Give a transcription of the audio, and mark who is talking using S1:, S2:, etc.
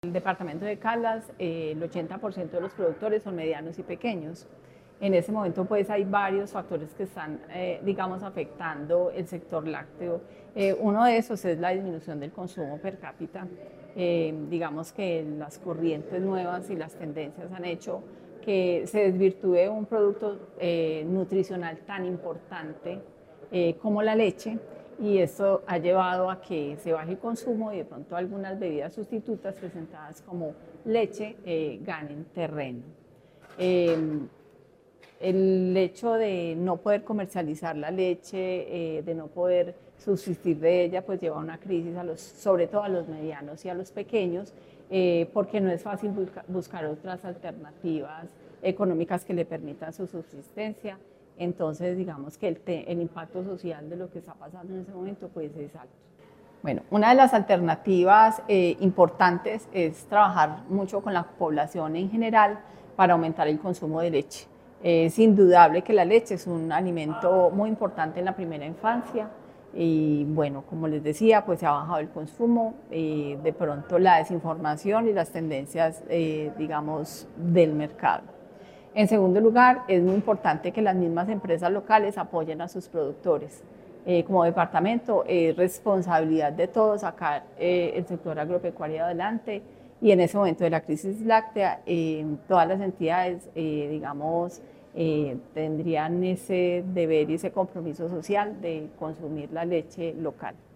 S1: El departamento de Caldas, el 80% de los productores son medianos y pequeños. En ese momento pues hay varios factores que están, digamos, afectando el sector lácteo. Uno de esos es la disminución del consumo per cápita. Digamos que las corrientes nuevas y las tendencias han hecho que se desvirtúe un producto nutricional tan importante como la leche, y esto ha llevado a que se baje el consumo y de pronto algunas bebidas sustitutas presentadas como leche ganen terreno. El hecho de no poder comercializar la leche, de no poder subsistir de ella, pues lleva a una crisis sobre todo a los medianos y a los pequeños, porque no es fácil buscar otras alternativas económicas que le permitan su subsistencia. Entonces, digamos que el impacto social de lo que está pasando en ese momento pues es alto. Bueno, una de las alternativas importantes es trabajar mucho con la población en general para aumentar el consumo de leche. Es indudable que la leche es un alimento muy importante en la primera infancia y bueno, como les decía, pues se ha bajado el consumo, de pronto la desinformación y las tendencias, digamos, del mercado. En segundo lugar, es muy importante que las mismas empresas locales apoyen a sus productores. Como departamento es responsabilidad de todos sacar el sector agropecuario adelante, y en ese momento de la crisis láctea todas las entidades, digamos, tendrían ese deber y ese compromiso social de consumir la leche local.